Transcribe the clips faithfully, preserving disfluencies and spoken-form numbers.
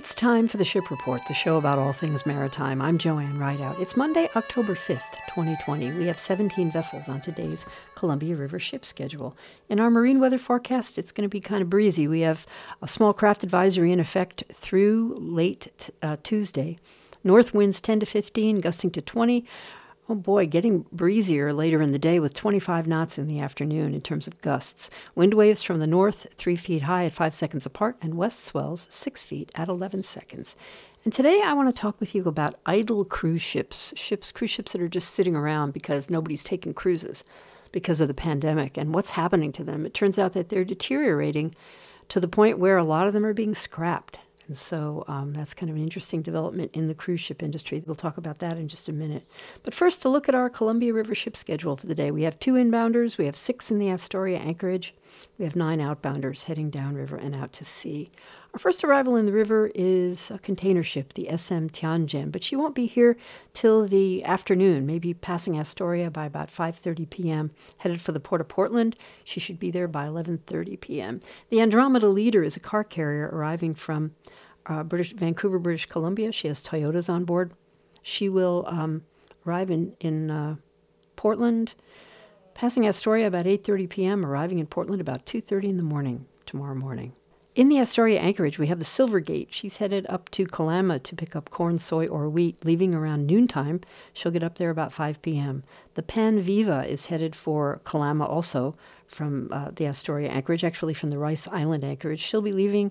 It's time for the Ship Report, the show about all things maritime. I'm Joanne Rideout. It's Monday, October fifth, twenty twenty. We have seventeen vessels on today's Columbia River ship schedule. In our marine weather forecast, it's going to be kind of breezy. We have a small craft advisory in effect through late t- uh, Tuesday. North winds ten to fifteen, gusting to twenty. Oh boy, getting breezier later in the day with twenty-five knots in the afternoon in terms of gusts. Wind waves from the north, three feet high at five seconds apart, and west swells six feet at eleven seconds. And today I want to talk with you about idle cruise ships, ships, cruise ships that are just sitting around because nobody's taking cruises because of the pandemic and what's happening to them. It turns out that they're deteriorating to the point where a lot of them are being scrapped. And so um, that's kind of an interesting development in the cruise ship industry. We'll talk about that in just a minute. But first, to look at our Columbia River ship schedule for the day. We have two inbounders. We have six in the Astoria anchorage. We have nine outbounders heading downriver and out to sea. Our first arrival in the river is a container ship, the S M Tianjin, but she won't be here till the afternoon, maybe passing Astoria by about five thirty p.m., headed for the Port of Portland. She should be there by eleven thirty p.m. The Andromeda Leader is a car carrier arriving from uh, British Vancouver, British Columbia. She has Toyotas on board. She will um, arrive in, in uh, Portland, passing Astoria about eight thirty p.m., arriving in Portland about two thirty in the morning tomorrow morning. In the Astoria anchorage, we have the Silvergate. She's headed up to Kalama to pick up corn, soy, or wheat, leaving around noontime. She'll get up there about five p.m. The Pan Viva is headed for Kalama also from uh, the Astoria anchorage, actually from the Rice Island anchorage. She'll be leaving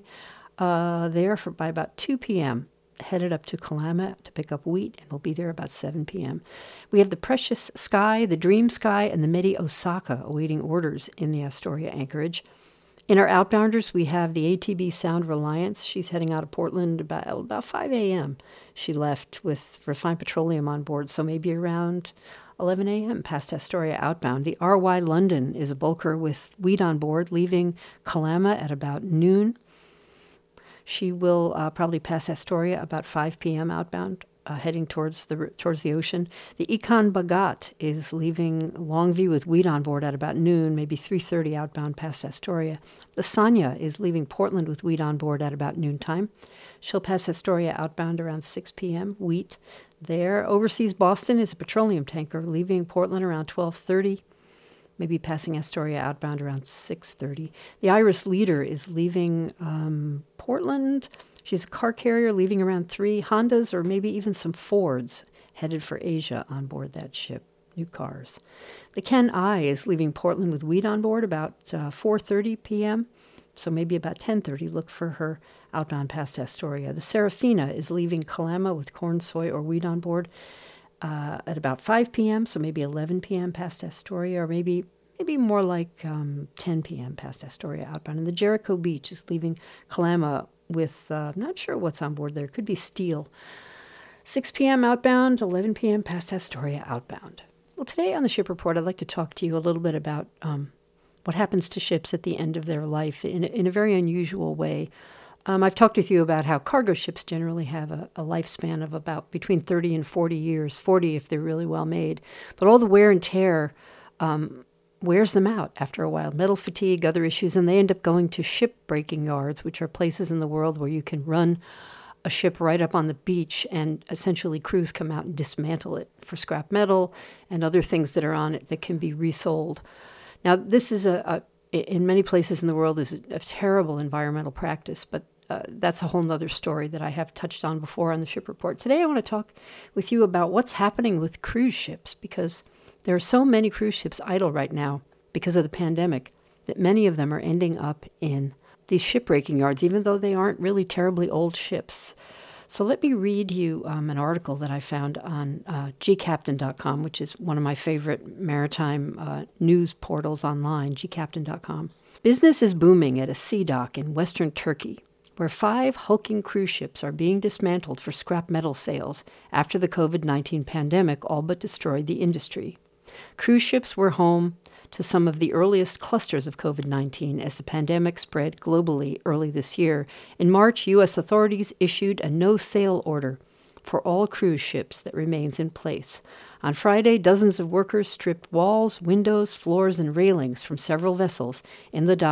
uh, there for, by about two p.m., headed up to Kalama to pick up wheat, and will be there about seven p.m. We have the Precious Sky, the Dream Sky, and the Medi Osaka awaiting orders in the Astoria anchorage. In our outbounders, we have the A T B Sound Reliance. She's heading out of Portland about, about five a.m. She left with refined petroleum on board, so maybe around eleven a.m. past Astoria outbound. The R Y London is a bulker with wheat on board, leaving Kalama at about noon. She will uh, probably pass Astoria about five p.m. outbound, uh, heading towards the towards the ocean. The Econ Bagat is leaving Longview with wheat on board at about noon, maybe three thirty outbound past Astoria. The Sanya is leaving Portland with wheat on board at about noontime. She'll pass Astoria outbound around six p.m., wheat there. Overseas Boston is a petroleum tanker leaving Portland around twelve thirty, maybe passing Astoria outbound around six thirty. The Iris Leader is leaving um, Portland. She's a car carrier leaving around three. Hondas or maybe even some Fords headed for Asia on board that ship. New cars. The Ken I is leaving Portland with wheat on board about uh, four thirty p.m., so maybe about ten thirty. Look for her outbound past Astoria. The Serafina is leaving Kalama with corn, soy, or wheat on board uh, at about five p.m., so maybe eleven p.m. past Astoria, or maybe maybe more like um, ten p.m. past Astoria outbound. And the Jericho Beach is leaving Kalama with, uh, not sure what's on board there, could be steel. six p.m. outbound, eleven p.m. past Astoria outbound. Well, today on the Ship Report, I'd like to talk to you a little bit about um, what happens to ships at the end of their life in, in a very unusual way. Um, I've talked with you about how cargo ships generally have a, a lifespan of about between thirty and forty years, forty if they're really well made. But all the wear and tear um, wears them out after a while. Metal fatigue, other issues, and they end up going to shipbreaking yards, which are places in the world where you can run a ship right up on the beach and essentially crews come out and dismantle it for scrap metal and other things that are on it that can be resold. Now, this is a, a in many places in the world is a, a terrible environmental practice, but uh, that's a whole nother story that I have touched on before on the Ship Report. Today, I want to talk with you about what's happening with cruise ships, because there are so many cruise ships idle right now because of the pandemic that many of them are ending up in these shipbreaking yards, even though they aren't really terribly old ships. So let me read you um, an article that I found on uh, g captain dot com, which is one of my favorite maritime uh, news portals online, g captain dot com. Business is booming at a sea dock in western Turkey, where five hulking cruise ships are being dismantled for scrap metal sales after the covid nineteen pandemic all but destroyed the industry. Cruise ships were home to some of the earliest clusters of covid nineteen as the pandemic spread globally early this year. In March, U S authorities issued a no-sail order for all cruise ships that remains in place. On Friday, dozens of workers stripped walls, windows, floors, and railings from several vessels in the dock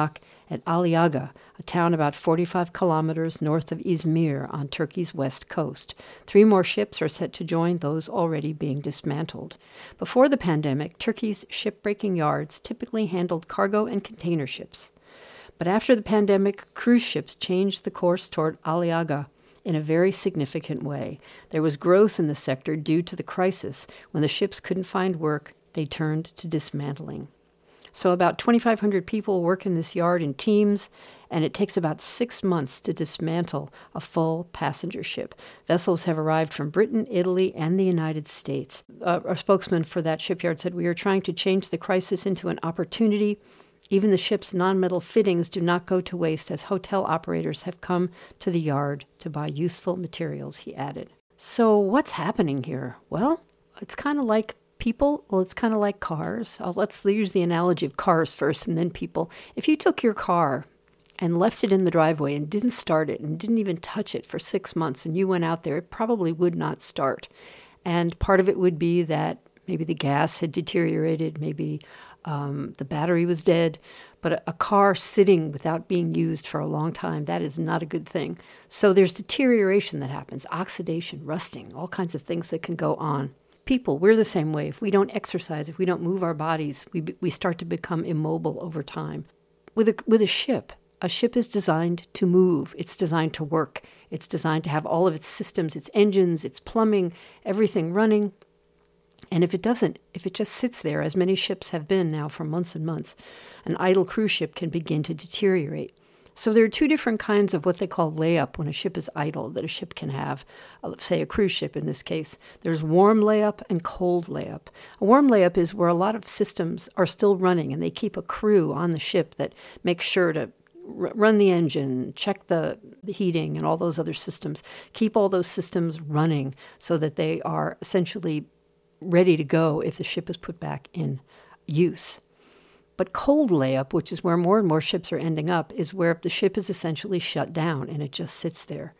at Aliaga, a town about forty-five kilometers north of Izmir on Turkey's west coast. Three more ships are set to join those already being dismantled. Before the pandemic, Turkey's shipbreaking yards typically handled cargo and container ships. But after the pandemic, cruise ships changed the course toward Aliaga in a very significant way. There was growth in the sector due to the crisis. When the ships couldn't find work, they turned to dismantling. So about twenty-five hundred people work in this yard in teams, and it takes about six months to dismantle a full passenger ship. Vessels have arrived from Britain, Italy, and the United States. Uh, a spokesman for that shipyard said, "We are trying to change the crisis into an opportunity. Even the ship's non-metal fittings do not go to waste as hotel operators have come to the yard to buy useful materials," he added. So what's happening here? Well, it's kind of like people. Well, it's kind of like cars. Uh, let's use the analogy of cars first and then people. If you took your car and left it in the driveway and didn't start it and didn't even touch it for six months and you went out there, it probably would not start. And part of it would be that maybe the gas had deteriorated, maybe um, the battery was dead. But a, a car sitting without being used for a long time, that is not a good thing. So there's deterioration that happens, oxidation, rusting, all kinds of things that can go on. People, we're the same way. If we don't exercise, if we don't move our bodies, we we start to become immobile over time. With a, with a ship, a ship is designed to move. It's designed to work. It's designed to have all of its systems, its engines, its plumbing, everything running. And if it doesn't, if it just sits there, as many ships have been now for months and months, an idle cruise ship can begin to deteriorate. So there are two different kinds of what they call layup when a ship is idle that a ship can have, uh, say a cruise ship in this case. There's warm layup and cold layup. A warm layup is where a lot of systems are still running and they keep a crew on the ship that makes sure to r- run the engine, check the, the heating and all those other systems, keep all those systems running so that they are essentially ready to go if the ship is put back in use. But cold layup, which is where more and more ships are ending up, is where the ship is essentially shut down and it just sits there.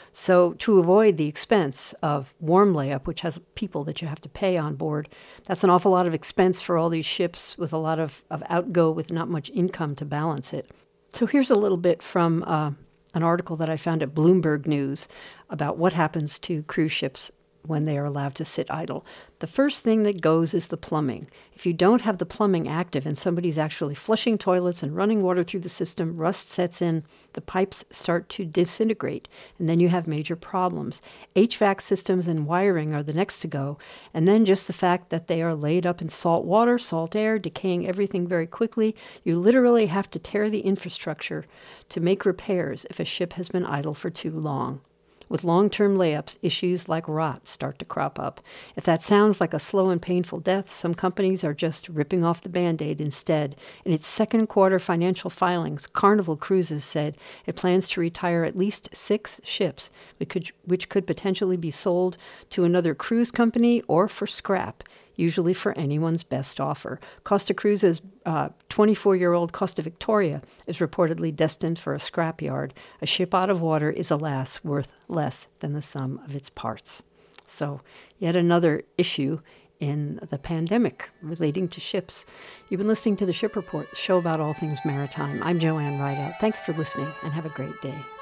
So to avoid the expense of warm layup, which has people that you have to pay on board, that's an awful lot of expense for all these ships with a lot of, of outgo with not much income to balance it. So here's a little bit from uh, an article that I found at Bloomberg News about what happens to cruise ships when they are allowed to sit idle. The first thing that goes is the plumbing. If you don't have the plumbing active and somebody's actually flushing toilets and running water through the system, rust sets in, the pipes start to disintegrate, and then you have major problems. H V A C systems and wiring are the next to go, and then just the fact that they are laid up in salt water, salt air, decaying everything very quickly. You literally have to tear the infrastructure to make repairs if a ship has been idle for too long. With long-term layups, issues like rot start to crop up. If that sounds like a slow and painful death, some companies are just ripping off the Band-Aid instead. In its second quarter financial filings, Carnival Cruises said it plans to retire at least six ships, which could, which could potentially be sold to another cruise company or for scrap, usually for anyone's best offer. Costa Cruises' uh, twenty-four-year-old Costa Victoria is reportedly destined for a scrapyard. A ship out of water is, alas, worth less than the sum of its parts. So, yet another issue in the pandemic relating to ships. You've been listening to The Ship Report, the show about all things maritime. I'm Joanne Rideout. Thanks for listening, and have a great day.